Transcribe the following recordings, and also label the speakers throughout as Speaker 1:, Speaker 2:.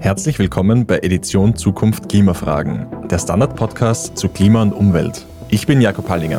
Speaker 1: Herzlich willkommen bei Edition Zukunft Klimafragen, der Standard-Podcast zu Klima und Umwelt. Ich bin Jakob Hallinger.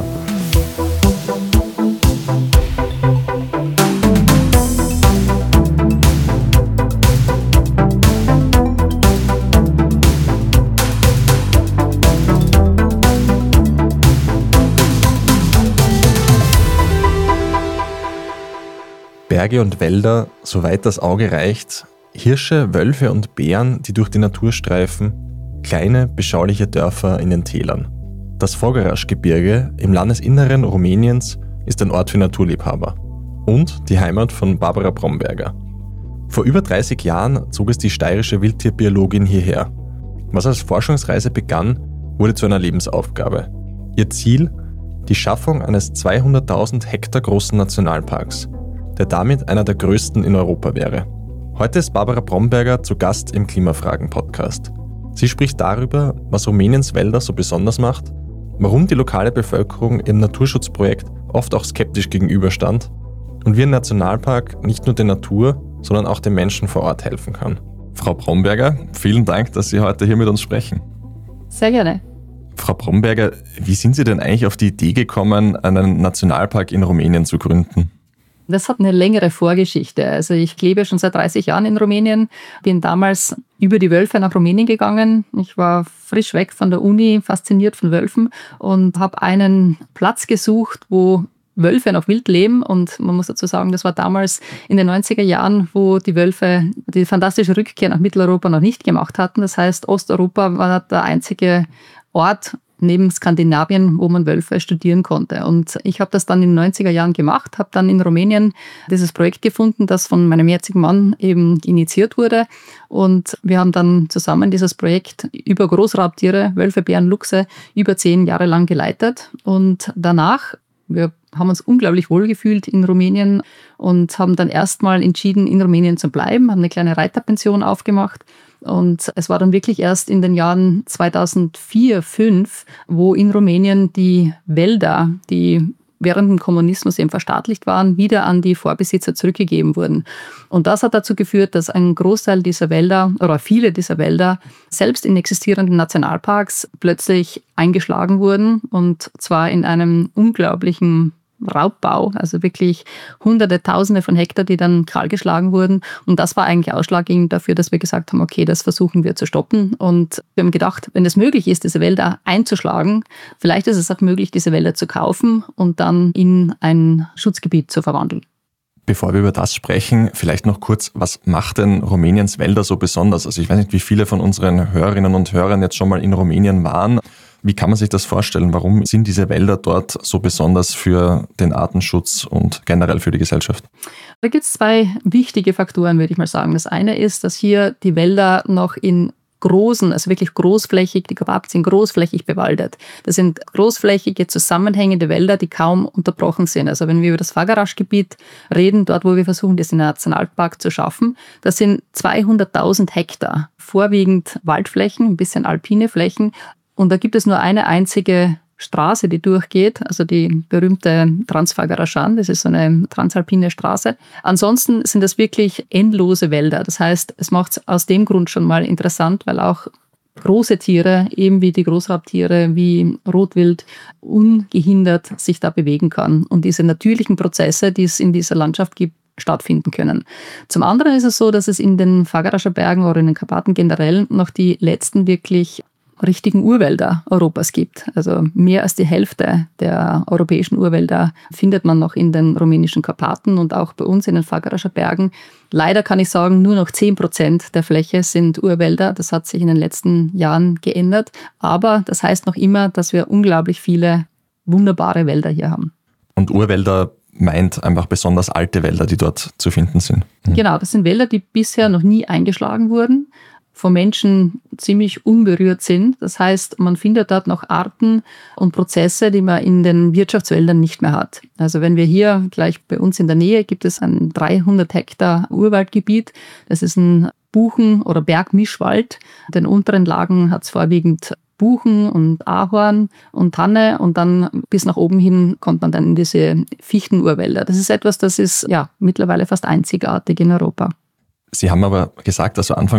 Speaker 1: Berge und Wälder, soweit das Auge reicht, Hirsche, Wölfe und Bären, die durch die Natur streifen, kleine, beschauliche Dörfer in den Tälern. Das Fogarasgebirge im Landesinneren Rumäniens ist ein Ort für Naturliebhaber und die Heimat von Barbara Bromberger. Vor über 30 Jahren zog es die steirische Wildtierbiologin hierher. Was als Forschungsreise begann, wurde zu einer Lebensaufgabe. Ihr Ziel? Die Schaffung eines 200.000 Hektar großen Nationalparks, der damit einer der größten in Europa wäre. Heute ist Barbara Bromberger zu Gast im Klimafragen-Podcast. Sie spricht darüber, was Rumäniens Wälder so besonders macht, warum die lokale Bevölkerung im Naturschutzprojekt oft auch skeptisch gegenüberstand und wie ein Nationalpark nicht nur der Natur, sondern auch den Menschen vor Ort helfen kann. Frau Bromberger, vielen Dank, dass Sie heute hier mit uns sprechen.
Speaker 2: Sehr gerne.
Speaker 1: Frau Bromberger, wie sind Sie denn eigentlich auf die Idee gekommen, einen Nationalpark in Rumänien zu gründen?
Speaker 2: Das hat eine längere Vorgeschichte. Also ich lebe schon seit 30 Jahren in Rumänien, bin damals über die Wölfe nach Rumänien gegangen. Ich war frisch weg von der Uni, fasziniert von Wölfen und habe einen Platz gesucht, wo Wölfe noch wild leben. Und man muss dazu sagen, das war damals in den 90er Jahren, wo die Wölfe die fantastische Rückkehr nach Mitteleuropa noch nicht gemacht hatten. Das heißt, Osteuropa war der einzige Ort neben Skandinavien, wo man Wölfe studieren konnte. Und ich habe das dann in den 90er Jahren gemacht, habe dann in Rumänien dieses Projekt gefunden, das von meinem jetzigen Mann eben initiiert wurde. Und wir haben dann zusammen dieses Projekt über Großraubtiere, Wölfe, Bären, Luchse, über 10 Jahre lang geleitet. Und danach, wir haben uns unglaublich wohl gefühlt in Rumänien und haben dann erstmal entschieden, in Rumänien zu bleiben, haben eine kleine Reiterpension aufgemacht. Und es war dann wirklich erst in den Jahren 2004, 2005, wo in Rumänien die Wälder, die während dem Kommunismus eben verstaatlicht waren, wieder an die Vorbesitzer zurückgegeben wurden. Und das hat dazu geführt, dass ein Großteil dieser Wälder oder viele dieser Wälder selbst in existierenden Nationalparks plötzlich eingeschlagen wurden. Und zwar in einem unglaublichen Raubbau, also wirklich Hunderte, Tausende von Hektar, die dann kahlgeschlagen wurden. Und das war eigentlich ausschlaggebend dafür, dass wir gesagt haben, okay, das versuchen wir zu stoppen. Und wir haben gedacht, wenn es möglich ist, diese Wälder einzuschlagen, vielleicht ist es auch möglich, diese Wälder zu kaufen und dann in ein Schutzgebiet zu verwandeln.
Speaker 1: Bevor wir über das sprechen, vielleicht noch kurz, was macht denn Rumäniens Wälder so besonders? Also ich weiß nicht, wie viele von unseren Hörerinnen und Hörern jetzt schon mal in Rumänien waren. Wie kann man sich das vorstellen? Warum sind diese Wälder dort so besonders für den Artenschutz und generell für die Gesellschaft?
Speaker 2: Da gibt es 2 wichtige Faktoren, würde ich mal sagen. Das eine ist, dass hier die Wälder noch in großen, also wirklich großflächig, die Karpaten sind großflächig bewaldet. Das sind großflächige, zusammenhängende Wälder, die kaum unterbrochen sind. Also wenn wir über das Fogarasgebiet reden, dort, wo wir versuchen, diesen Nationalpark zu schaffen, das sind 200.000 Hektar, vorwiegend Waldflächen, ein bisschen alpine Flächen. Und da gibt es nur eine einzige Straße, die durchgeht, also die berühmte Transfagarasan, das ist so eine transalpine Straße. Ansonsten sind das wirklich endlose Wälder. Das heißt, es macht es aus dem Grund schon mal interessant, weil auch große Tiere, eben wie die Großraubtiere, wie Rotwild, ungehindert sich da bewegen kann. Und diese natürlichen Prozesse, die es in dieser Landschaft gibt, stattfinden können. Zum anderen ist es so, dass es in den Fogarascher Bergen oder in den Karpaten generell noch die letzten wirklich richtigen Urwälder Europas gibt. Also mehr als die Hälfte der europäischen Urwälder findet man noch in den rumänischen Karpaten und auch bei uns in den Fogarascher Bergen. Leider kann ich sagen, nur noch 10% der Fläche sind Urwälder. Das hat sich in den letzten Jahren geändert. Aber das heißt noch immer, dass wir unglaublich viele wunderbare Wälder hier haben.
Speaker 1: Und Urwälder meint einfach besonders alte Wälder, die dort zu finden sind.
Speaker 2: Genau, das sind Wälder, die bisher noch nie eingeschlagen wurden, von Menschen ziemlich unberührt sind. Das heißt, man findet dort noch Arten und Prozesse, die man in den Wirtschaftswäldern nicht mehr hat. Also wenn wir hier gleich bei uns in der Nähe gibt es ein 300 Hektar Urwaldgebiet. Das ist ein Buchen- oder Bergmischwald. In den unteren Lagen hat es vorwiegend Buchen und Ahorn und Tanne und dann bis nach oben hin kommt man dann in diese Fichtenurwälder. Das ist etwas, das ist ja mittlerweile fast einzigartig in Europa.
Speaker 1: Sie haben aber gesagt, also Anfang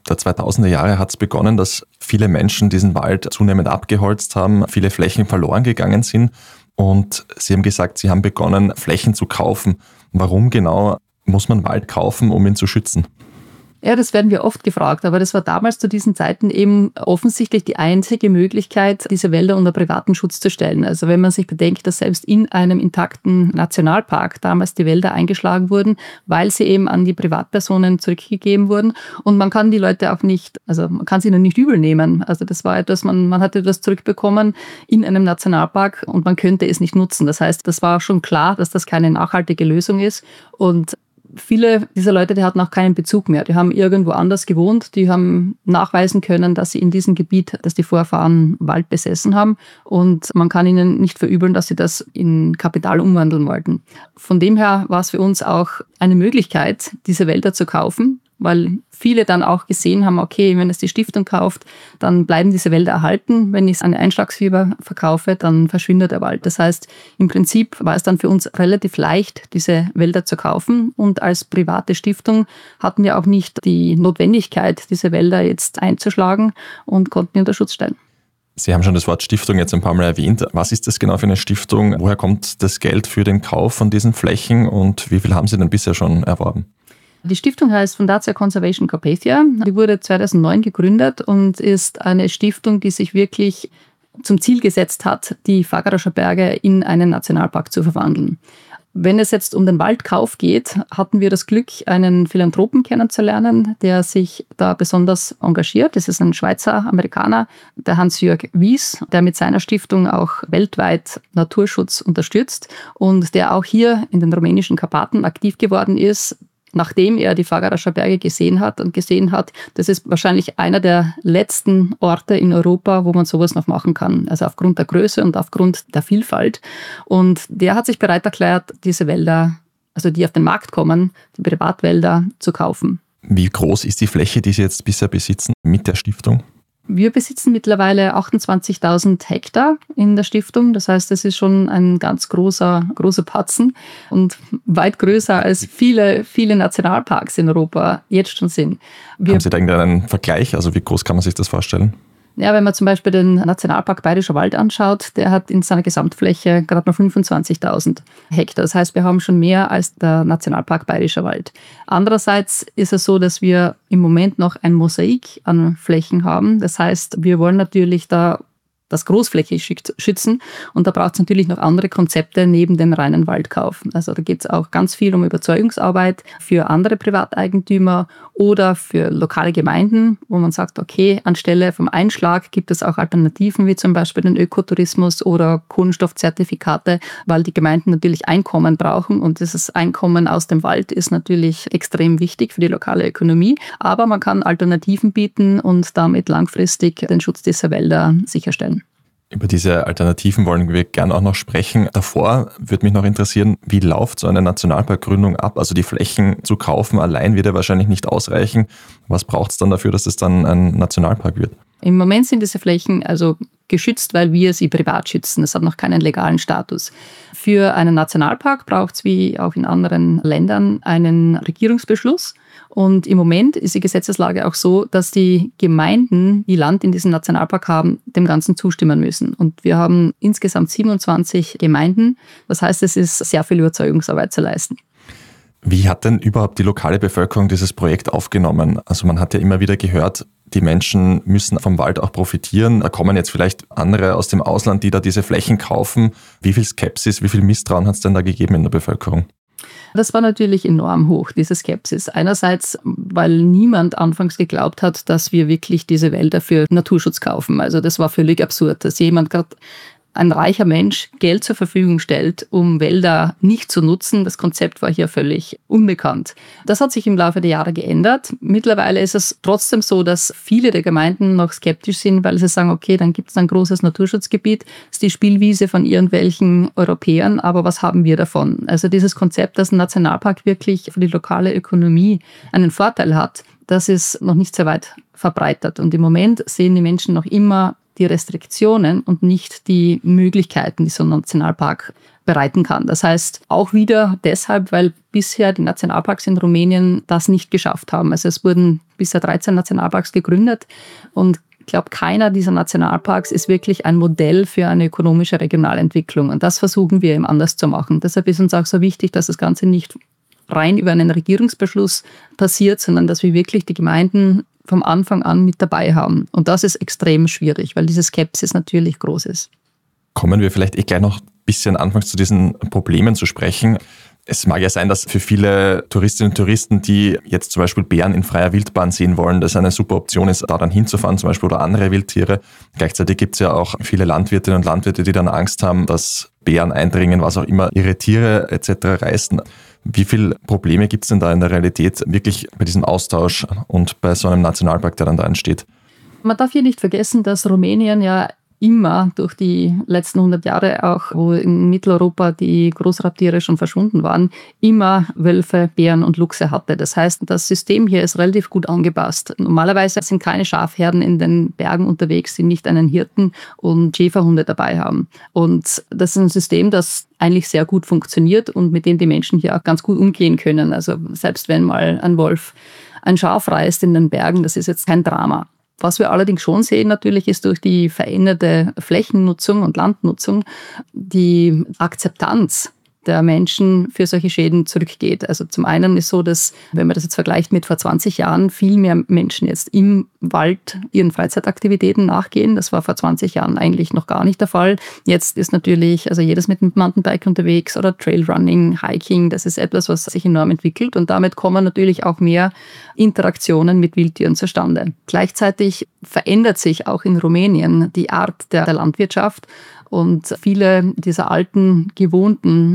Speaker 1: der 2000er Jahre hat es begonnen, dass viele Menschen diesen Wald zunehmend abgeholzt haben, viele Flächen verloren gegangen sind. Und Sie haben gesagt, Sie haben begonnen, Flächen zu kaufen. Warum genau muss man Wald kaufen, um ihn zu schützen?
Speaker 2: Ja, das werden wir oft gefragt, aber das war damals zu diesen Zeiten eben offensichtlich die einzige Möglichkeit, diese Wälder unter privaten Schutz zu stellen. Also wenn man sich bedenkt, dass selbst in einem intakten Nationalpark damals die Wälder eingeschlagen wurden, weil sie eben an die Privatpersonen zurückgegeben wurden. Und man kann die Leute auch nicht, also man kann sie ihnen nicht übel nehmen. Also das war etwas, man hatte das zurückbekommen in einem Nationalpark und man könnte es nicht nutzen. Das heißt, das war schon klar, dass das keine nachhaltige Lösung ist. Und viele dieser Leute, die hatten auch keinen Bezug mehr. Die haben irgendwo anders gewohnt. Die haben nachweisen können, dass sie in diesem Gebiet, dass die Vorfahren Wald besessen haben. Und man kann ihnen nicht verübeln, dass sie das in Kapital umwandeln wollten. Von dem her war es für uns auch eine Möglichkeit, diese Wälder zu kaufen, weil viele dann auch gesehen haben, okay, wenn es die Stiftung kauft, dann bleiben diese Wälder erhalten. Wenn ich es an Einschlagsfieber verkaufe, dann verschwindet der Wald. Das heißt, im Prinzip war es dann für uns relativ leicht, diese Wälder zu kaufen. Und als private Stiftung hatten wir auch nicht die Notwendigkeit, diese Wälder jetzt einzuschlagen und konnten die unter Schutz stellen.
Speaker 1: Sie haben schon das Wort Stiftung jetzt ein paar Mal erwähnt. Was ist das genau für eine Stiftung? Woher kommt das Geld für den Kauf von diesen Flächen und wie viel haben Sie denn bisher schon erworben?
Speaker 2: Die Stiftung heißt Fundacja Conservation Carpathia. Die wurde 2009 gegründet und ist eine Stiftung, die sich wirklich zum Ziel gesetzt hat, die Fagaracher Berge in einen Nationalpark zu verwandeln. Wenn es jetzt um den Waldkauf geht, hatten wir das Glück, einen Philanthropen kennenzulernen, der sich da besonders engagiert. Das ist ein Schweizer Amerikaner, der Hans-Jörg Wies, der mit seiner Stiftung auch weltweit Naturschutz unterstützt und der auch hier in den rumänischen Karpaten aktiv geworden ist, nachdem er die Fagaracher Berge gesehen hat, das ist wahrscheinlich einer der letzten Orte in Europa, wo man sowas noch machen kann. Also aufgrund der Größe und aufgrund der Vielfalt. Und der hat sich bereit erklärt, diese Wälder, also die auf den Markt kommen, die Privatwälder zu kaufen.
Speaker 1: Wie groß ist die Fläche, die Sie jetzt bisher besitzen mit der Stiftung?
Speaker 2: Wir besitzen mittlerweile 28.000 Hektar in der Stiftung. Das heißt, das ist schon ein ganz großer Batzen und weit größer als viele, viele Nationalparks in Europa jetzt schon sind.
Speaker 1: Haben Sie da irgendeinen Vergleich? Also wie groß kann man sich das vorstellen?
Speaker 2: Ja, wenn man zum Beispiel den Nationalpark Bayerischer Wald anschaut, der hat in seiner Gesamtfläche gerade mal 25.000 Hektar. Das heißt, wir haben schon mehr als der Nationalpark Bayerischer Wald. Andererseits ist es so, dass wir im Moment noch ein Mosaik an Flächen haben. Das heißt, wir wollen natürlich da das großflächig schützen. Und da braucht es natürlich noch andere Konzepte neben dem reinen Waldkauf. Also da geht es auch ganz viel um Überzeugungsarbeit für andere Privateigentümer oder für lokale Gemeinden, wo man sagt, okay, anstelle vom Einschlag gibt es auch Alternativen, wie zum Beispiel den Ökotourismus oder Kohlenstoffzertifikate, weil die Gemeinden natürlich Einkommen brauchen und dieses Einkommen aus dem Wald ist natürlich extrem wichtig für die lokale Ökonomie. Aber man kann Alternativen bieten und damit langfristig den Schutz dieser Wälder sicherstellen.
Speaker 1: Über diese Alternativen wollen wir gerne auch noch sprechen. Davor würde mich noch interessieren, wie läuft so eine Nationalparkgründung ab? Also die Flächen zu kaufen allein wird ja wahrscheinlich nicht ausreichen. Was braucht es dann dafür, dass es dann ein Nationalpark wird?
Speaker 2: Im Moment sind diese Flächen also geschützt, weil wir sie privat schützen. Das hat noch keinen legalen Status. Für einen Nationalpark braucht es, wie auch in anderen Ländern, einen Regierungsbeschluss. Und im Moment ist die Gesetzeslage auch so, dass die Gemeinden, die Land in diesem Nationalpark haben, dem Ganzen zustimmen müssen. Und wir haben insgesamt 27 Gemeinden. Das heißt, es ist sehr viel Überzeugungsarbeit zu leisten.
Speaker 1: Wie hat denn überhaupt die lokale Bevölkerung dieses Projekt aufgenommen? Also man hat ja immer wieder gehört, die Menschen müssen vom Wald auch profitieren. Da kommen jetzt vielleicht andere aus dem Ausland, die da diese Flächen kaufen. Wie viel Skepsis, wie viel Misstrauen hat es denn da gegeben in der Bevölkerung?
Speaker 2: Das war natürlich enorm hoch, diese Skepsis. Einerseits, weil niemand anfangs geglaubt hat, dass wir wirklich diese Wälder für Naturschutz kaufen. Also das war völlig absurd, dass jemand gerade ein reicher Mensch Geld zur Verfügung stellt, um Wälder nicht zu nutzen. Das Konzept war hier völlig unbekannt. Das hat sich im Laufe der Jahre geändert. Mittlerweile ist es trotzdem so, dass viele der Gemeinden noch skeptisch sind, weil sie sagen, okay, dann gibt es ein großes Naturschutzgebiet, das ist die Spielwiese von irgendwelchen Europäern, aber was haben wir davon? Also dieses Konzept, dass ein Nationalpark wirklich für die lokale Ökonomie einen Vorteil hat, das ist noch nicht sehr weit verbreitet. Und im Moment sehen die Menschen noch immer die Restriktionen und nicht die Möglichkeiten, die so ein Nationalpark bereiten kann. Das heißt auch wieder deshalb, weil bisher die Nationalparks in Rumänien das nicht geschafft haben. Also es wurden bisher 13 Nationalparks gegründet und ich glaube, keiner dieser Nationalparks ist wirklich ein Modell für eine ökonomische Regionalentwicklung. Und das versuchen wir eben anders zu machen. Deshalb ist uns auch so wichtig, dass das Ganze nicht rein über einen Regierungsbeschluss passiert, sondern dass wir wirklich die Gemeinden vom Anfang an mit dabei haben. Und das ist extrem schwierig, weil diese Skepsis natürlich groß ist.
Speaker 1: Kommen wir vielleicht gleich noch ein bisschen anfangs zu diesen Problemen zu sprechen. Es mag ja sein, dass für viele Touristinnen und Touristen, die jetzt zum Beispiel Bären in freier Wildbahn sehen wollen, das eine super Option ist, da dann hinzufahren zum Beispiel oder andere Wildtiere. Gleichzeitig gibt es ja auch viele Landwirtinnen und Landwirte, die dann Angst haben, dass Bären eindringen, was auch immer, ihre Tiere etc. reißen. Wie viele Probleme gibt es denn da in der Realität wirklich bei diesem Austausch und bei so einem Nationalpark, der dann da entsteht?
Speaker 2: Man darf hier nicht vergessen, dass Rumänien ja immer durch die letzten 100 Jahre, auch wo in Mitteleuropa die Großraubtiere schon verschwunden waren, immer Wölfe, Bären und Luchse hatte. Das heißt, das System hier ist relativ gut angepasst. Normalerweise sind keine Schafherden in den Bergen unterwegs, die nicht einen Hirten und Schäferhunde dabei haben. Und das ist ein System, das eigentlich sehr gut funktioniert und mit dem die Menschen hier auch ganz gut umgehen können. Also selbst wenn mal ein Wolf ein Schaf reißt in den Bergen, das ist jetzt kein Drama. Was wir allerdings schon sehen natürlich, ist durch die veränderte Flächennutzung und Landnutzung die Akzeptanz der Menschen für solche Schäden zurückgeht. Also zum einen ist so, dass, wenn man das jetzt vergleicht mit vor 20 Jahren, viel mehr Menschen jetzt im Wald ihren Freizeitaktivitäten nachgehen. Das war vor 20 Jahren eigentlich noch gar nicht der Fall. Jetzt ist natürlich also jedes mit dem Mountainbike unterwegs oder Trailrunning, Hiking. Das ist etwas, was sich enorm entwickelt und damit kommen natürlich auch mehr Interaktionen mit Wildtieren zustande. Gleichzeitig verändert sich auch in Rumänien die Art der Landwirtschaft und viele dieser alten, gewohnten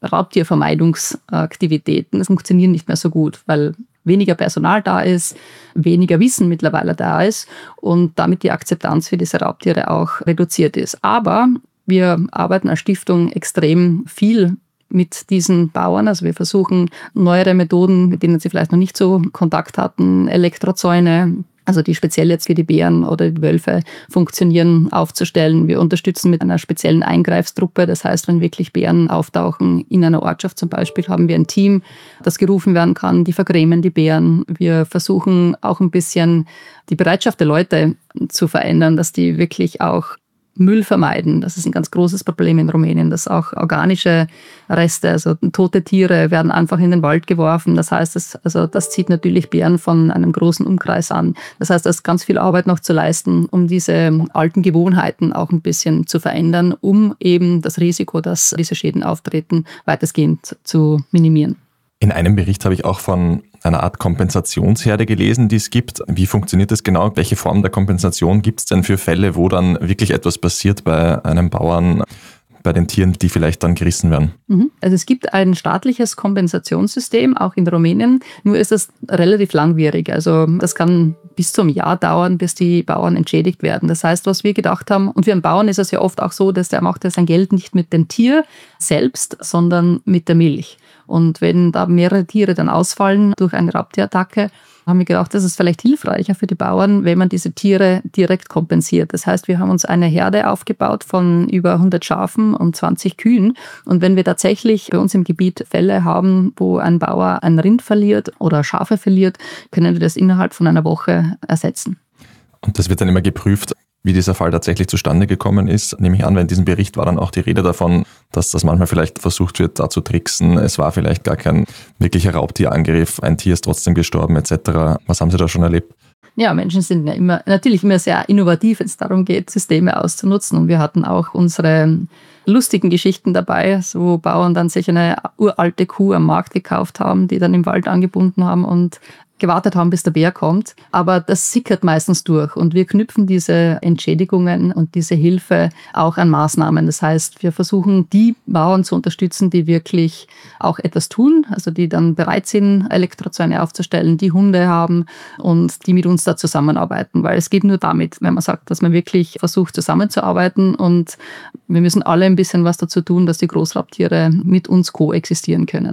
Speaker 2: Raubtiervermeidungsaktivitäten funktionieren nicht mehr so gut, weil weniger Personal da ist, weniger Wissen mittlerweile da ist und damit die Akzeptanz für diese Raubtiere auch reduziert ist. Aber wir arbeiten als Stiftung extrem viel mit diesen Bauern. Also wir versuchen neuere Methoden, mit denen sie vielleicht noch nicht so Kontakt hatten, Elektrozäune, also die speziell jetzt für die Bären oder die Wölfe funktionieren, aufzustellen. Wir unterstützen mit einer speziellen Eingreifstruppe. Das heißt, wenn wirklich Bären auftauchen in einer Ortschaft zum Beispiel, haben wir ein Team, das gerufen werden kann. Die vergrämen die Bären. Wir versuchen auch ein bisschen die Bereitschaft der Leute zu verändern, dass die wirklich auch Müll vermeiden. Das ist ein ganz großes Problem in Rumänien, dass auch organische Reste, also tote Tiere, werden einfach in den Wald geworfen. Das heißt, das zieht natürlich Bären von einem großen Umkreis an. Das heißt, da ist ganz viel Arbeit noch zu leisten, um diese alten Gewohnheiten auch ein bisschen zu verändern, um eben das Risiko, dass diese Schäden auftreten, weitestgehend zu minimieren.
Speaker 1: In einem Bericht habe ich auch von einer Art Kompensationsherde gelesen, die es gibt. Wie funktioniert das genau? Welche Form der Kompensation gibt es denn für Fälle, wo dann wirklich etwas passiert bei einem Bauern, bei den Tieren, die vielleicht dann gerissen werden?
Speaker 2: Also es gibt ein staatliches Kompensationssystem, auch in Rumänien, nur ist es relativ langwierig. Also das kann bis zum Jahr dauern, bis die Bauern entschädigt werden. Das heißt, was wir gedacht haben, und für einen Bauern ist es ja oft auch so, dass der macht ja sein Geld nicht mit dem Tier selbst, sondern mit der Milch. Und wenn da mehrere Tiere dann ausfallen durch eine Raubtierattacke, haben wir gedacht, das ist vielleicht hilfreicher für die Bauern, wenn man diese Tiere direkt kompensiert. Das heißt, wir haben uns eine Herde aufgebaut von über 100 Schafen und 20 Kühen. Und wenn wir tatsächlich bei uns im Gebiet Fälle haben, wo ein Bauer ein Rind verliert oder Schafe verliert, können wir das innerhalb von einer Woche ersetzen.
Speaker 1: Und das wird dann immer geprüft, wie dieser Fall tatsächlich zustande gekommen ist. Nehme ich an, weil in diesem Bericht war dann auch die Rede davon, dass das manchmal vielleicht versucht wird, da zu tricksen. Es war vielleicht gar kein wirklicher Raubtierangriff, ein Tier ist trotzdem gestorben etc. Was haben Sie da schon erlebt?
Speaker 2: Ja, Menschen sind ja natürlich immer sehr innovativ, wenn es darum geht, Systeme auszunutzen. Und wir hatten auch unsere lustigen Geschichten dabei, so Bauern dann sich eine uralte Kuh am Markt gekauft haben, die dann im Wald angebunden haben und gewartet haben, bis der Bär kommt. Aber das sickert meistens durch und wir knüpfen diese Entschädigungen und diese Hilfe auch an Maßnahmen. Das heißt, wir versuchen, die Bauern zu unterstützen, die wirklich auch etwas tun, also die dann bereit sind, Elektrozäune aufzustellen, die Hunde haben und die mit uns da zusammenarbeiten. Weil es geht nur damit, wenn man sagt, dass man wirklich versucht, zusammenzuarbeiten und wir müssen alle ein bisschen was dazu tun, dass die Großraubtiere mit uns koexistieren können.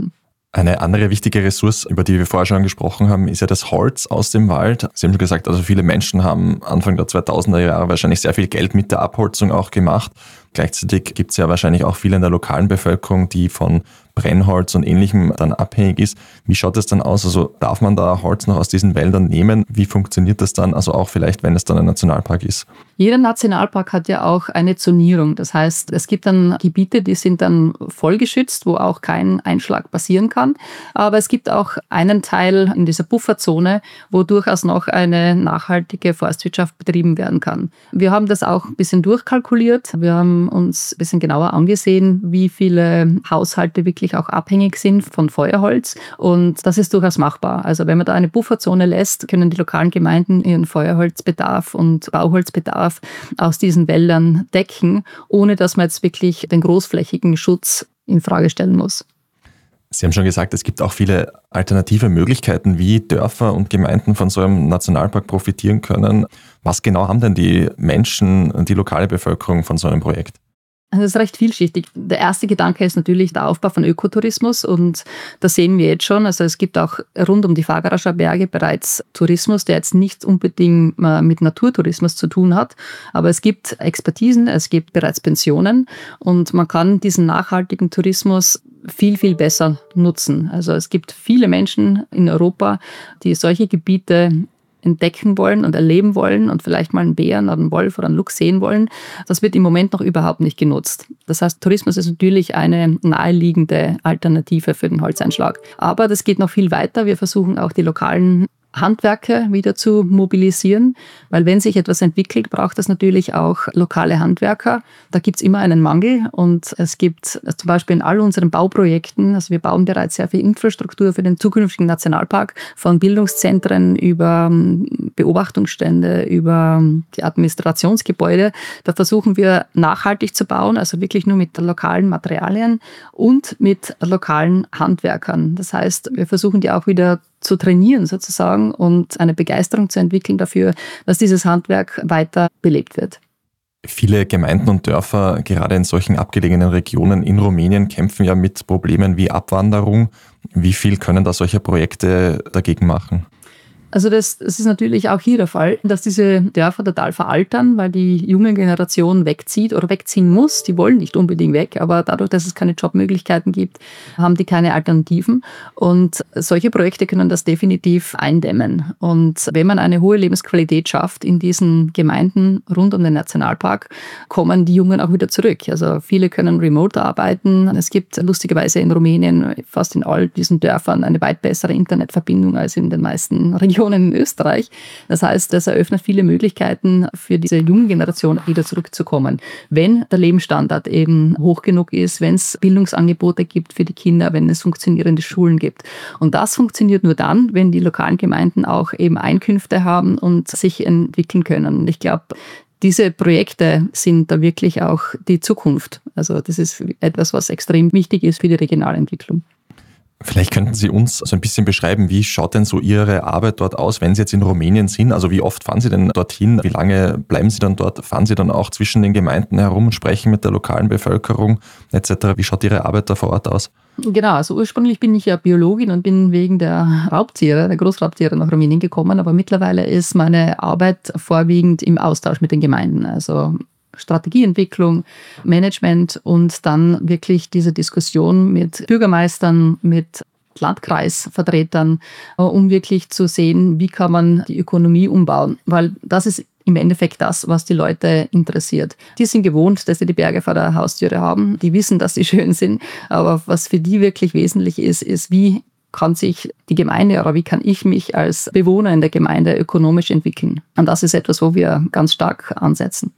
Speaker 1: Eine andere wichtige Ressource, über die wir vorher schon gesprochen haben, ist ja das Holz aus dem Wald. Sie haben schon gesagt, also viele Menschen haben Anfang der 2000er Jahre wahrscheinlich sehr viel Geld mit der Abholzung auch gemacht. Gleichzeitig gibt es ja wahrscheinlich auch viele in der lokalen Bevölkerung, die von Brennholz und Ähnlichem dann abhängig ist. Wie schaut es dann aus? Also darf man da Holz noch aus diesen Wäldern nehmen? Wie funktioniert das dann? Also auch vielleicht, wenn es dann ein Nationalpark ist.
Speaker 2: Jeder Nationalpark hat ja auch eine Zonierung. Das heißt, es gibt dann Gebiete, die sind dann vollgeschützt, wo auch kein Einschlag passieren kann. Aber es gibt auch einen Teil in dieser Pufferzone, wo durchaus noch eine nachhaltige Forstwirtschaft betrieben werden kann. Wir haben das auch ein bisschen durchkalkuliert. Wir haben uns ein bisschen genauer angesehen, wie viele Haushalte wirklich auch abhängig sind von Feuerholz. Und das ist durchaus machbar. Also wenn man da eine Pufferzone lässt, können die lokalen Gemeinden ihren Feuerholzbedarf und Bauholzbedarf aus diesen Wäldern decken, ohne dass man jetzt wirklich den großflächigen Schutz in Frage stellen muss.
Speaker 1: Sie haben schon gesagt, es gibt auch viele alternative Möglichkeiten, wie Dörfer und Gemeinden von so einem Nationalpark profitieren können. Was genau haben denn die Menschen und die lokale Bevölkerung von so einem Projekt?
Speaker 2: Also das ist recht vielschichtig. Der erste Gedanke ist natürlich der Aufbau von Ökotourismus und das sehen wir jetzt schon. Also es gibt auch rund um die Fagerascher Berge bereits Tourismus, der jetzt nicht unbedingt mit Naturtourismus zu tun hat, aber es gibt Expertisen, es gibt bereits Pensionen und man kann diesen nachhaltigen Tourismus viel, viel besser nutzen. Also es gibt viele Menschen in Europa, die solche Gebiete entdecken wollen und erleben wollen und vielleicht mal einen Bären oder einen Wolf oder einen Luchs sehen wollen. Das wird im Moment noch überhaupt nicht genutzt. Das heißt, Tourismus ist natürlich eine naheliegende Alternative für den Holzeinschlag. Aber das geht noch viel weiter. Wir versuchen auch die lokalen Handwerker wieder zu mobilisieren, weil wenn sich etwas entwickelt, braucht es natürlich auch lokale Handwerker. Da gibt es immer einen Mangel und es gibt zum Beispiel in all unseren Bauprojekten, also wir bauen bereits sehr viel Infrastruktur für den zukünftigen Nationalpark, von Bildungszentren über Beobachtungsstände, über die Administrationsgebäude. Da versuchen wir nachhaltig zu bauen, also wirklich nur mit lokalen Materialien und mit lokalen Handwerkern. Das heißt, wir versuchen die auch wieder zu trainieren sozusagen und eine Begeisterung zu entwickeln dafür, dass dieses Handwerk weiter belebt wird.
Speaker 1: Viele Gemeinden und Dörfer, gerade in solchen abgelegenen Regionen in Rumänien, kämpfen ja mit Problemen wie Abwanderung. Wie viel können da solche Projekte dagegen machen?
Speaker 2: Also das ist natürlich auch hier der Fall, dass diese Dörfer total veraltern, weil die junge Generation wegzieht oder wegziehen muss. Die wollen nicht unbedingt weg, aber dadurch, dass es keine Jobmöglichkeiten gibt, haben die keine Alternativen. Und solche Projekte können das definitiv eindämmen. Und wenn man eine hohe Lebensqualität schafft in diesen Gemeinden rund um den Nationalpark, kommen die Jungen auch wieder zurück. Also viele können remote arbeiten. Es gibt lustigerweise in Rumänien fast in all diesen Dörfern eine weit bessere Internetverbindung als in den meisten Regionen in Österreich. Das heißt, das eröffnet viele Möglichkeiten für diese junge Generation wieder zurückzukommen. Wenn der Lebensstandard eben hoch genug ist, wenn es Bildungsangebote gibt für die Kinder, wenn es funktionierende Schulen gibt. Und das funktioniert nur dann, wenn die lokalen Gemeinden auch eben Einkünfte haben und sich entwickeln können. Und ich glaube, diese Projekte sind da wirklich auch die Zukunft. Also das ist etwas, was extrem wichtig ist für die Regionalentwicklung.
Speaker 1: Vielleicht könnten Sie uns so ein bisschen beschreiben, wie schaut denn so Ihre Arbeit dort aus, wenn Sie jetzt in Rumänien sind? Also wie oft fahren Sie denn dorthin? Wie lange bleiben Sie dann dort? Fahren Sie dann auch zwischen den Gemeinden herum und sprechen mit der lokalen Bevölkerung etc.? Wie schaut Ihre Arbeit da vor Ort aus?
Speaker 2: Genau, also ursprünglich bin ich ja Biologin und bin wegen der Raubtiere, der Großraubtiere nach Rumänien gekommen, aber mittlerweile ist meine Arbeit vorwiegend im Austausch mit den Gemeinden. Also Strategieentwicklung, Management und dann wirklich diese Diskussion mit Bürgermeistern, mit Landkreisvertretern, um wirklich zu sehen, wie kann man die Ökonomie umbauen. Weil das ist im Endeffekt das, was die Leute interessiert. Die sind gewohnt, dass sie die Berge vor der Haustüre haben. Die wissen, dass sie schön sind. Aber was für die wirklich wesentlich ist, wie kann sich die Gemeinde oder wie kann ich mich als Bewohner in der Gemeinde ökonomisch entwickeln. Und das ist etwas, wo wir ganz stark ansetzen.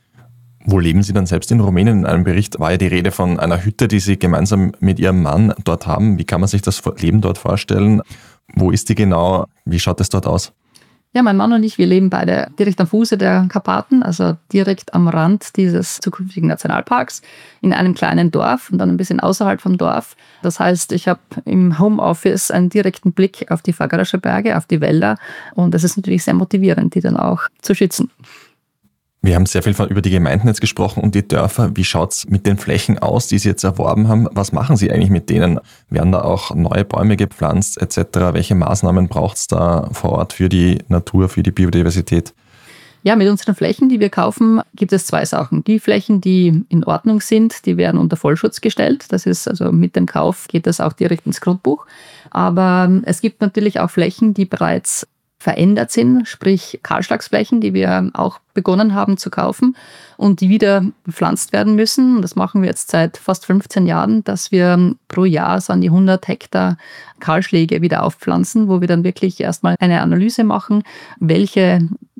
Speaker 1: Wo leben Sie dann selbst in Rumänien? In einem Bericht war ja die Rede von einer Hütte, die Sie gemeinsam mit Ihrem Mann dort haben. Wie kann man sich das Leben dort vorstellen? Wo ist die genau? Wie schaut es dort aus?
Speaker 2: Ja, mein Mann und ich, wir leben beide direkt am Fuße der Karpaten, also direkt am Rand dieses zukünftigen Nationalparks, in einem kleinen Dorf und dann ein bisschen außerhalb vom Dorf. Das heißt, ich habe im Homeoffice einen direkten Blick auf die Fagerascher Berge, auf die Wälder und das ist natürlich sehr motivierend, die dann auch zu schützen.
Speaker 1: Wir haben sehr viel über die Gemeinden jetzt gesprochen und die Dörfer. Wie schaut es mit den Flächen aus, die Sie jetzt erworben haben? Was machen Sie eigentlich mit denen? Werden da auch neue Bäume gepflanzt etc.? Welche Maßnahmen braucht es da vor Ort für die Natur, für die Biodiversität?
Speaker 2: Ja, mit unseren Flächen, die wir kaufen, gibt es 2 Sachen. Die Flächen, die in Ordnung sind, die werden unter Vollschutz gestellt. Das ist also mit dem Kauf geht das auch direkt ins Grundbuch. Aber es gibt natürlich auch Flächen, die bereits verändert sind, sprich Kahlschlagsflächen, die wir auch begonnen haben zu kaufen und die wieder bepflanzt werden müssen. Das machen wir jetzt seit fast 15 Jahren, dass wir pro Jahr so an die 100 Hektar Kahlschläge wieder aufpflanzen, wo wir dann wirklich erstmal eine Analyse machen, welche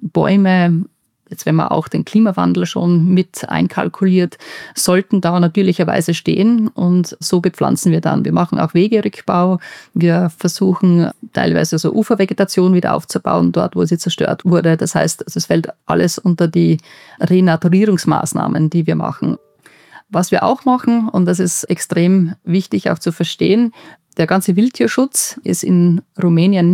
Speaker 2: Bäume, jetzt wenn man auch den Klimawandel schon mit einkalkuliert, sollten da natürlicherweise stehen und so bepflanzen wir dann. Wir machen auch Wegerückbau. Wir versuchen teilweise so Ufervegetation wieder aufzubauen, dort wo sie zerstört wurde. Das heißt, es fällt alles unter die Renaturierungsmaßnahmen, die wir machen. Was wir auch machen, und das ist extrem wichtig auch zu verstehen, der ganze Wildtierschutz ist in Rumänien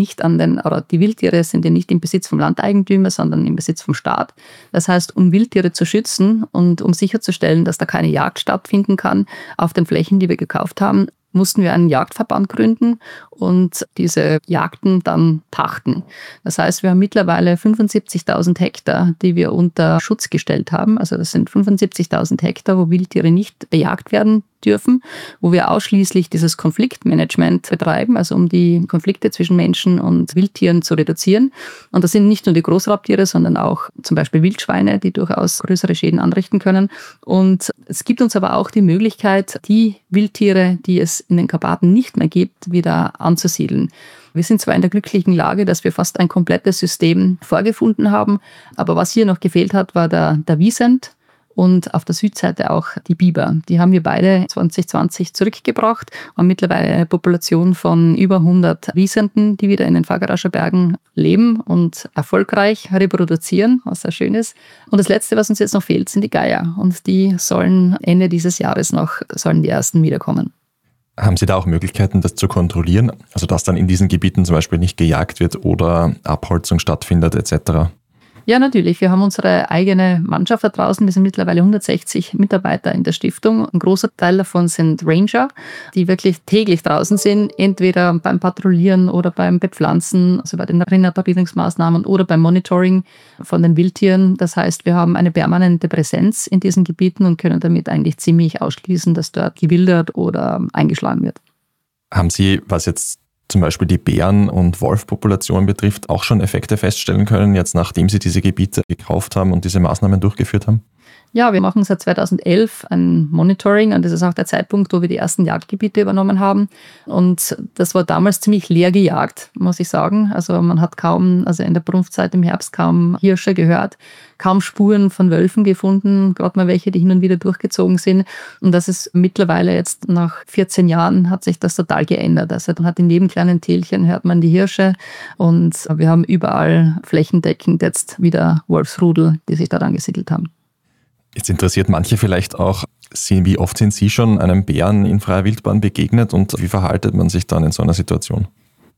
Speaker 2: die Wildtiere sind ja nicht im Besitz vom Landeigentümer, sondern im Besitz vom Staat. Das heißt, um Wildtiere zu schützen und um sicherzustellen, dass da keine Jagd stattfinden kann auf den Flächen, die wir gekauft haben, mussten wir einen Jagdverband gründen und diese Jagden dann pachten. Das heißt, wir haben mittlerweile 75.000 Hektar, die wir unter Schutz gestellt haben. Also das sind 75.000 Hektar, wo Wildtiere nicht bejagt werden dürfen, wo wir ausschließlich dieses Konfliktmanagement betreiben, also um die Konflikte zwischen Menschen und Wildtieren zu reduzieren. Und das sind nicht nur die Großraubtiere, sondern auch zum Beispiel Wildschweine, die durchaus größere Schäden anrichten können. Und es gibt uns aber auch die Möglichkeit, die Wildtiere, die es in den Karpaten nicht mehr gibt, wieder anzusiedeln. Wir sind zwar in der glücklichen Lage, dass wir fast ein komplettes System vorgefunden haben, aber was hier noch gefehlt hat, war der Wiesent und auf der Südseite auch die Biber. Die haben wir beide 2020 zurückgebracht, haben mittlerweile eine Population von über 100 Wiesenten, die wieder in den Fahrgarascher Bergen leben und erfolgreich reproduzieren, was sehr schön ist. Und das Letzte, was uns jetzt noch fehlt, sind die Geier. Und die sollen Ende dieses Jahres sollen die ersten wiederkommen.
Speaker 1: Haben Sie da auch Möglichkeiten, das zu kontrollieren? Also dass dann in diesen Gebieten zum Beispiel nicht gejagt wird oder Abholzung stattfindet etc.?
Speaker 2: Ja, natürlich. Wir haben unsere eigene Mannschaft da draußen. Wir sind mittlerweile 160 Mitarbeiter in der Stiftung. Ein großer Teil davon sind Ranger, die wirklich täglich draußen sind, entweder beim Patrouillieren oder beim Bepflanzen, also bei den Renaturierungsmaßnahmen oder beim Monitoring von den Wildtieren. Das heißt, wir haben eine permanente Präsenz in diesen Gebieten und können damit eigentlich ziemlich ausschließen, dass dort gewildert oder eingeschlagen wird.
Speaker 1: Haben Sie, was jetzt zum Beispiel die Bären- und Wolfpopulationen betrifft, auch schon Effekte feststellen können, jetzt nachdem Sie diese Gebiete gekauft haben und diese Maßnahmen durchgeführt haben?
Speaker 2: Ja, wir machen seit 2011 ein Monitoring und das ist auch der Zeitpunkt, wo wir die ersten Jagdgebiete übernommen haben. Und das war damals ziemlich leer gejagt, muss ich sagen. Also man hat in der Brunftzeit im Herbst kaum Hirsche gehört, kaum Spuren von Wölfen gefunden, gerade mal welche, die hin und wieder durchgezogen sind. Und das ist mittlerweile jetzt nach 14 Jahren hat sich das total geändert. Also dann hat in jedem kleinen Tälchen hört man die Hirsche und wir haben überall flächendeckend jetzt wieder Wolfsrudel, die sich dort angesiedelt haben.
Speaker 1: Jetzt interessiert manche vielleicht auch, wie oft sind Sie schon einem Bären in freier Wildbahn begegnet und wie verhaltet man sich dann in so einer Situation?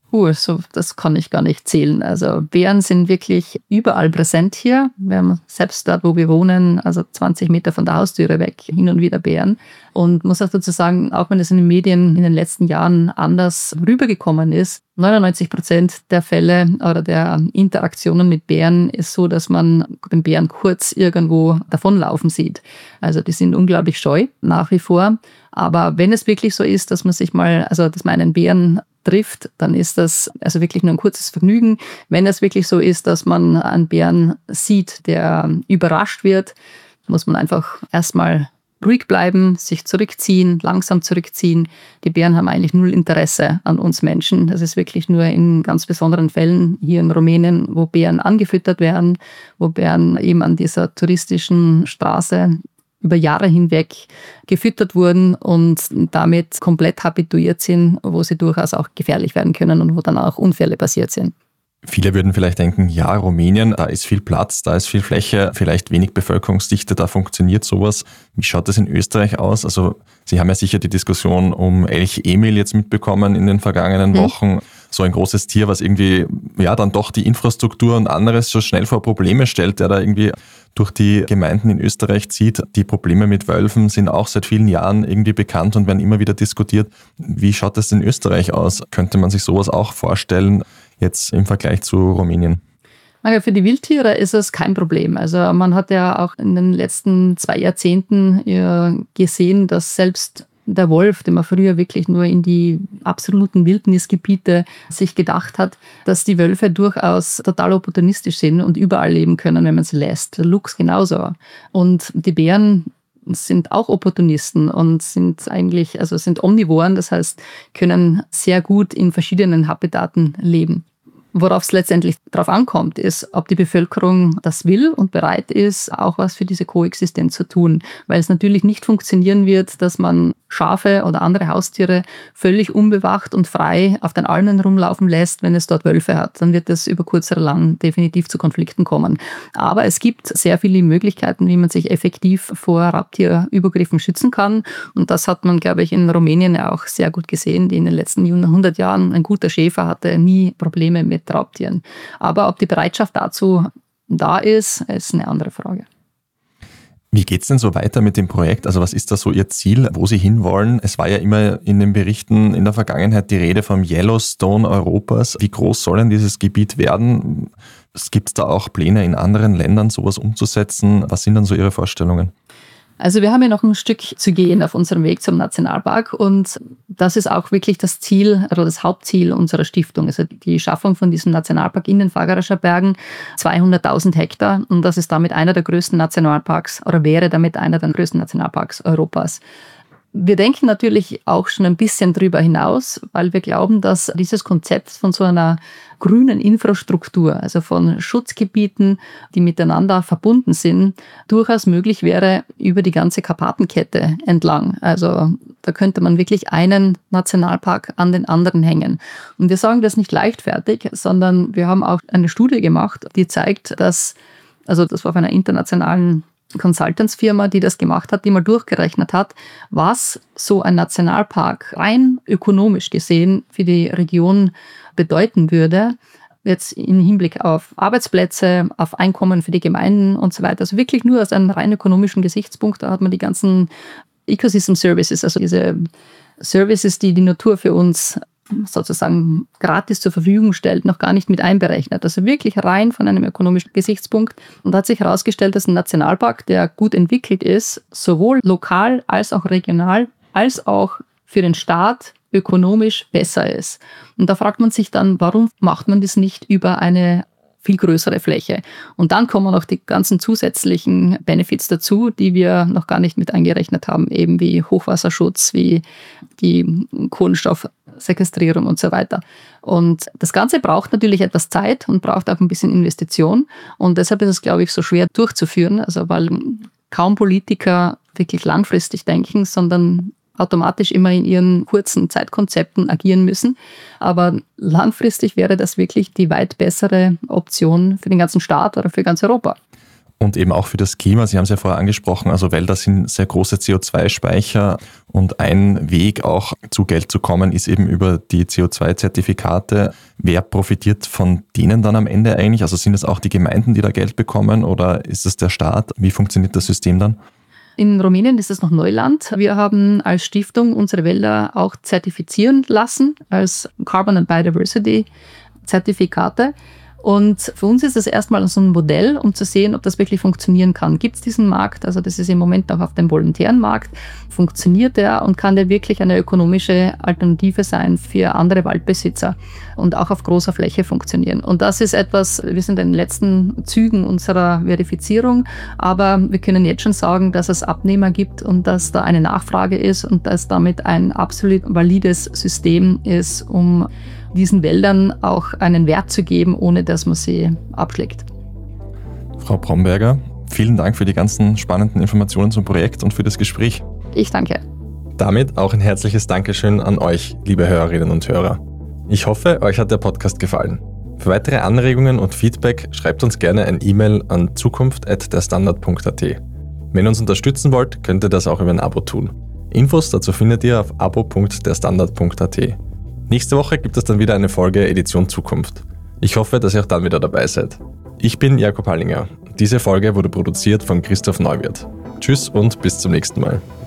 Speaker 2: Das kann ich gar nicht zählen. Also Bären sind wirklich überall präsent hier. Wir haben selbst dort, wo wir wohnen, also 20 Meter von der Haustüre weg, hin und wieder Bären. Und muss auch dazu sagen, auch wenn es in den Medien in den letzten Jahren anders rübergekommen ist, 99% der Fälle oder der Interaktionen mit Bären ist so, dass man den Bären kurz irgendwo davonlaufen sieht. Also die sind unglaublich scheu, nach wie vor. Aber wenn es wirklich so ist, dass man einen Bären trifft, dann ist das also wirklich nur ein kurzes Vergnügen. Wenn es wirklich so ist, dass man einen Bären sieht, der überrascht wird, muss man einfach erstmal ruhig bleiben, sich zurückziehen, langsam zurückziehen. Die Bären haben eigentlich null Interesse an uns Menschen. Das ist wirklich nur in ganz besonderen Fällen hier in Rumänien, wo Bären angefüttert werden, wo Bären eben an dieser touristischen Straße über Jahre hinweg gefüttert wurden und damit komplett habituiert sind, wo sie durchaus auch gefährlich werden können und wo dann auch Unfälle passiert sind.
Speaker 1: Viele würden vielleicht denken, ja, Rumänien, da ist viel Platz, da ist viel Fläche, vielleicht wenig Bevölkerungsdichte, da funktioniert sowas. Wie schaut das in Österreich aus? Also Sie haben ja sicher die Diskussion um Elch Emil jetzt mitbekommen in den vergangenen Wochen. so ein großes Tier, was irgendwie dann doch die Infrastruktur und anderes so schnell vor Probleme stellt, der da irgendwie durch die Gemeinden in Österreich zieht. Die Probleme mit Wölfen sind auch seit vielen Jahren irgendwie bekannt und werden immer wieder diskutiert. Wie schaut das in Österreich aus? Könnte man sich sowas auch vorstellen, jetzt im Vergleich zu Rumänien?
Speaker 2: Für die Wildtiere ist es kein Problem. Also man hat ja auch in den letzten 2 Jahrzehnten gesehen, dass selbst der Wolf, den man früher wirklich nur in die absoluten Wildnisgebiete sich gedacht hat, dass die Wölfe durchaus total opportunistisch sind und überall leben können, wenn man sie lässt. Der Luchs genauso. Und die Bären sind auch Opportunisten und sind Omnivoren, das heißt, können sehr gut in verschiedenen Habitaten leben. Worauf es letztendlich drauf ankommt, ist, ob die Bevölkerung das will und bereit ist, auch was für diese Koexistenz zu tun. Weil es natürlich nicht funktionieren wird, dass man Schafe oder andere Haustiere völlig unbewacht und frei auf den Almen rumlaufen lässt, wenn es dort Wölfe hat. Dann wird es über kurz oder lang definitiv zu Konflikten kommen. Aber es gibt sehr viele Möglichkeiten, wie man sich effektiv vor Raubtierübergriffen schützen kann. Und das hat man, glaube ich, in Rumänien ja auch sehr gut gesehen, die in den letzten 100 Jahren ein guter Schäfer hatte nie Probleme mit Raubtieren. Aber ob die Bereitschaft dazu da ist eine andere Frage.
Speaker 1: Wie geht es denn so weiter mit dem Projekt? Also was ist da so Ihr Ziel, wo Sie hinwollen? Es war ja immer in den Berichten in der Vergangenheit die Rede vom Yellowstone Europas. Wie groß soll denn dieses Gebiet werden? Gibt es da auch Pläne in anderen Ländern, sowas umzusetzen? Was sind dann so Ihre Vorstellungen?
Speaker 2: Also wir haben ja noch ein Stück zu gehen auf unserem Weg zum Nationalpark und das ist auch wirklich das Ziel oder das Hauptziel unserer Stiftung. Also die Schaffung von diesem Nationalpark in den Fagarischer Bergen, 200.000 Hektar, und das ist damit einer der größten Nationalparks oder wäre damit einer der größten Nationalparks Europas. Wir denken natürlich auch schon ein bisschen drüber hinaus, weil wir glauben, dass dieses Konzept von so einer grünen Infrastruktur, also von Schutzgebieten, die miteinander verbunden sind, durchaus möglich wäre über die ganze Karpatenkette entlang. Also da könnte man wirklich einen Nationalpark an den anderen hängen. Und wir sagen das nicht leichtfertig, sondern wir haben auch eine Studie gemacht, die zeigt, das war von einer internationalen Consultants-Firma, die das gemacht hat, die mal durchgerechnet hat, was so ein Nationalpark rein ökonomisch gesehen für die Region bedeuten würde, jetzt im Hinblick auf Arbeitsplätze, auf Einkommen für die Gemeinden und so weiter. Also wirklich nur aus einem rein ökonomischen Gesichtspunkt, da hat man die ganzen Ecosystem Services, also diese Services, die die Natur für uns sozusagen gratis zur Verfügung stellt, noch gar nicht mit einberechnet. Also wirklich rein von einem ökonomischen Gesichtspunkt. Und da hat sich herausgestellt, dass ein Nationalpark, der gut entwickelt ist, sowohl lokal als auch regional, als auch für den Staat ökonomisch besser ist. Und da fragt man sich dann, warum macht man das nicht über eine viel größere Fläche? Und dann kommen noch die ganzen zusätzlichen Benefits dazu, die wir noch gar nicht mit eingerechnet haben, eben wie Hochwasserschutz, wie die Kohlenstoffsequestrierung und so weiter. Und das Ganze braucht natürlich etwas Zeit und braucht auch ein bisschen Investition. Und deshalb ist es, glaube ich, so schwer durchzuführen, also weil kaum Politiker wirklich langfristig denken, sondern automatisch immer in ihren kurzen Zeitkonzepten agieren müssen. Aber langfristig wäre das wirklich die weit bessere Option für den ganzen Staat oder für ganz Europa.
Speaker 1: Und eben auch für das Klima, Sie haben es ja vorher angesprochen, also Wälder sind sehr große CO2-Speicher und ein Weg auch zu Geld zu kommen ist eben über die CO2-Zertifikate. Wer profitiert von denen dann am Ende eigentlich? Also sind es auch die Gemeinden, die da Geld bekommen oder ist es der Staat? Wie funktioniert das System dann?
Speaker 2: In Rumänien ist es noch Neuland. Wir haben als Stiftung unsere Wälder auch zertifizieren lassen als Carbon and Biodiversity Zertifikate. Und für uns ist es erstmal so ein Modell, um zu sehen, ob das wirklich funktionieren kann. Gibt es diesen Markt? Also das ist im Moment noch auf dem volontären Markt. Funktioniert der und kann der wirklich eine ökonomische Alternative sein für andere Waldbesitzer und auch auf großer Fläche funktionieren? Und das ist etwas, wir sind in den letzten Zügen unserer Verifizierung, aber wir können jetzt schon sagen, dass es Abnehmer gibt und dass da eine Nachfrage ist und dass damit ein absolut valides System ist, um diesen Wäldern auch einen Wert zu geben, ohne dass man sie abschlägt.
Speaker 1: Frau Bromberger, vielen Dank für die ganzen spannenden Informationen zum Projekt und für das Gespräch.
Speaker 2: Ich danke.
Speaker 1: Damit auch ein herzliches Dankeschön an euch, liebe Hörerinnen und Hörer. Ich hoffe, euch hat der Podcast gefallen. Für weitere Anregungen und Feedback schreibt uns gerne ein E-Mail an zukunft@derstandard.at. Wenn ihr uns unterstützen wollt, könnt ihr das auch über ein Abo tun. Infos dazu findet ihr auf abo.derstandard.at. Nächste Woche gibt es dann wieder eine Folge Edition Zukunft. Ich hoffe, dass ihr auch dann wieder dabei seid. Ich bin Jakob Hallinger. Diese Folge wurde produziert von Christoph Neuwirth. Tschüss und bis zum nächsten Mal.